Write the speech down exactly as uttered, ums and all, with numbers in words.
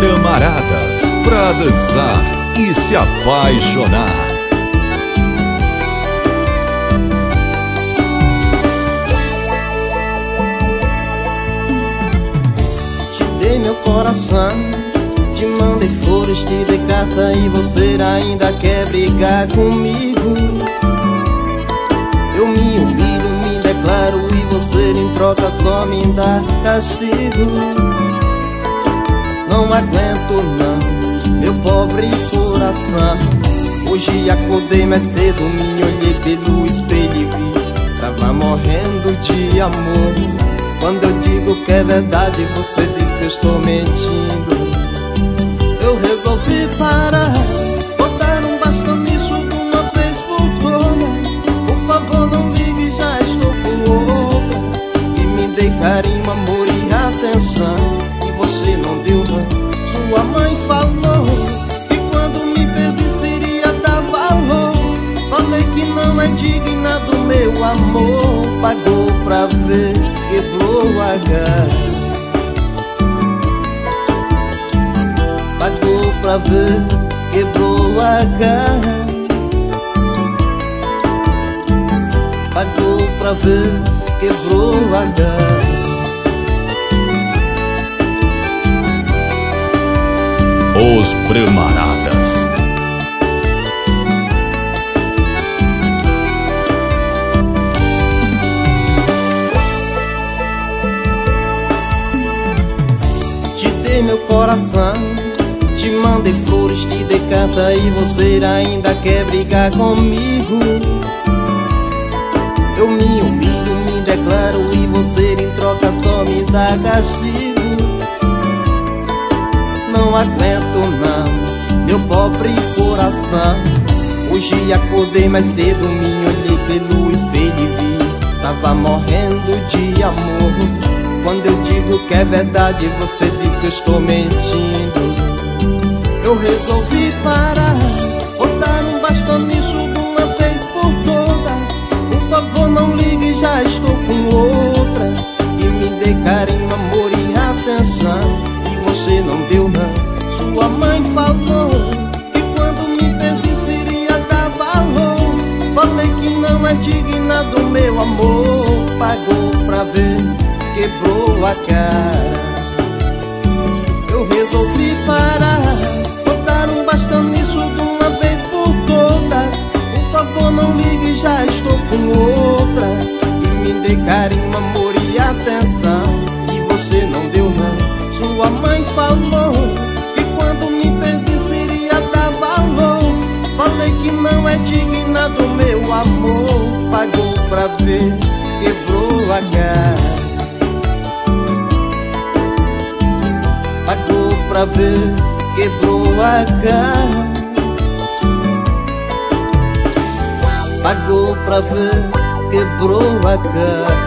Bramaradas, pra dançar e se apaixonar. Te dei meu coração, te mandei flores, te dei carta e você ainda quer brigar comigo. Eu me humilho, me declaro e você em troca só me dá castigo. Não aguento não, meu pobre coração. Hoje acordei mais cedo, me olhei pelo espelho e vi, tava morrendo de amor. Quando eu digo que é verdade, você diz que eu estou mentindo. Eu resolvi parar, botar um basta nisso de uma vez por todas. Por favor não ligue, já estou com outra. E me dei carinho, amor e atenção, e você não deu não. Sua mãe falou que quando me pedisse iria dar valor. Falei que não é digna do meu amor. Pagou pra ver, quebrou a garra. Pagou pra ver, quebrou a garra. Pagou pra ver, quebrou a garra. Os Bramaradas. Te dei meu coração, te mandei flores, te dei carta e você ainda quer brigar comigo. Eu me humilho, me declaro e você em troca só me dá castigo. Não aguento não, meu pobre coração. Hoje acordei mais cedo, me olhei pelo espelho e vi, tava morrendo de amor. Quando eu digo que é verdade, você diz que eu estou mentindo. Eu resolvi parar, botar um basta nisso de uma vez por todas. Por favor não ligue, já estou com outra. E me dê carinho, amor e atenção, você não deu não. Sua mãe falou que quando me pedisse iria dar valor. Falei que não é digna do meu amor. Pagou pra ver, quebrou a cara. Eu resolvi parar, botar um basta nisso de uma vez por todas. Por favor não ligue, já estou com outra. E me dê carinho, amor e atenção, e você não deu não. Sua mãe falou que quando me pedisse iria dar valor. Falei que não é digna do meu amor. Pagou pra ver, quebrou a cara. Pagou pra ver, quebrou a cara. Pagou pra ver, quebrou a cara.